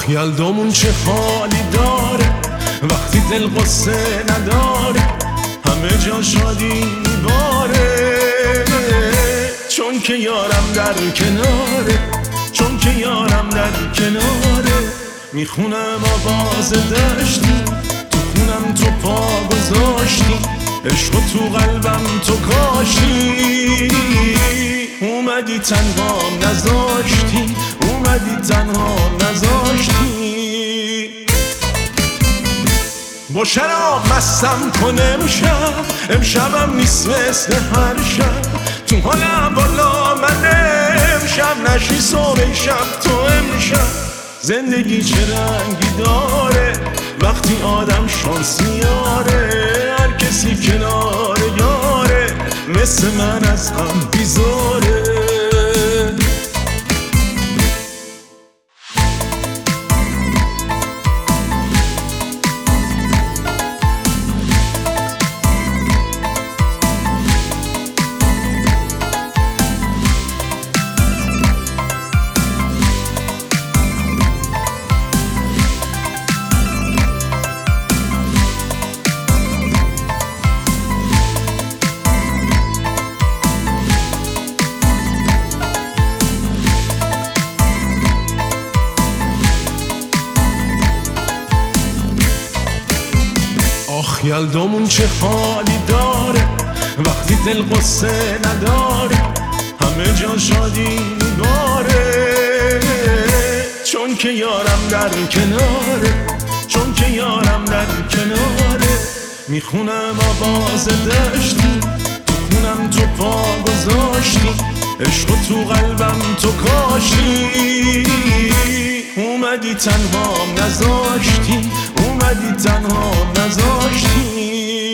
یلدامون چه حالی داره وقتی دل قصه نداره، همه جا شادی میباره. چون که یارم در کناره، چون که یارم در کناره. میخونم آواز دشتی، تو خونم تو پا گذاشتی، عشق تو قلبم تو کاشتی. اومدی تنهام نذاشتی، اومدی تنهام نذاشتی. با شراب مستم کن امشبم نیست مثل هر شب. تو حالم بالا من امشب، نشی صبح شب تو امشب. زندگی چه رنگی داره وقتی آدم شانسیاره. هر کسی کنار یاره مثل من از غم بیزاره. یلدامون چه حالی داره وقتی دل قصه نداره، همه جا شادی میباره. چون که یارم در کناره، چون که یارم در کناره. میخونم آواز دشتی، تو خونم تو پا گذاشتی، عشق تو قلبم تو کاشتی. اومدی تنهام نذاشتی، اومدی تنهام نذاشتی.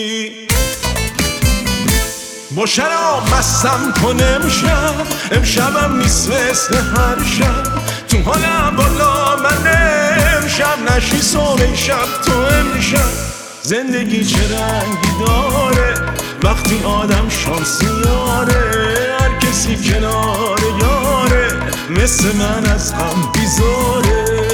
با شراب مستم کن امشبم نیست مثل هر شب. تو حالم بالا من امشب، نشی صبح شب تو امشب. زندگی چه رنگی داره وقتی آدم شانسیاره. هر کسی کنار یاره مثل من از غم بیزاره.